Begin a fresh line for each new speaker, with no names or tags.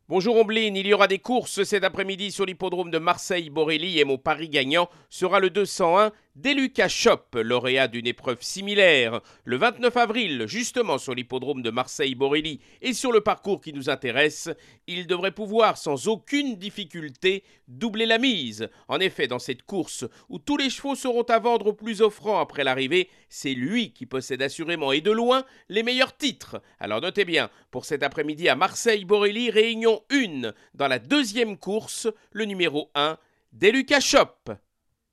Bonjour Ombline, il y aura des courses cet après-midi sur l'hippodrome de Marseille-Borelli et mon pari gagnant sera le 201 Deluca Shop, lauréat d'une épreuve similaire. Le 29 avril, justement sur l'hippodrome de Marseille-Borelli et sur le parcours qui nous intéresse, il devrait pouvoir sans aucune difficulté doubler la mise. En effet, dans cette course où tous les chevaux seront à vendre au plus offrant après l'arrivée, c'est lui qui possède assurément et de loin les meilleurs titres. Alors notez bien, pour cet après-midi à Marseille-Borelli, réunion 1 dans la deuxième course, le numéro 1, Deluca Shop.